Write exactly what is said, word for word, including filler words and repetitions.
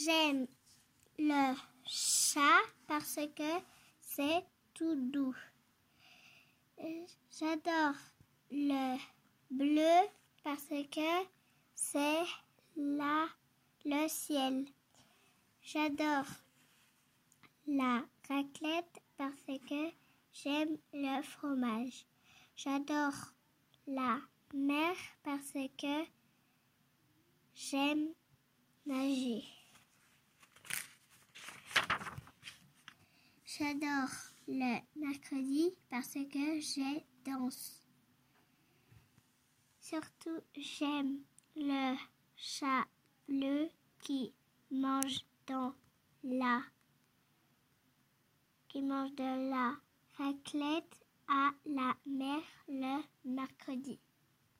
J'aime le chat parce que c'est tout doux. J'adore le bleu parce que c'est la, le ciel. J'adore la raclette parce que j'aime le fromage. J'adore la mer parce que j'aime nager. J'adore le mercredi parce que je danse. Surtout, j'aime le chat bleu qui mange dans la qui mange de la raclette à la mer le mercredi.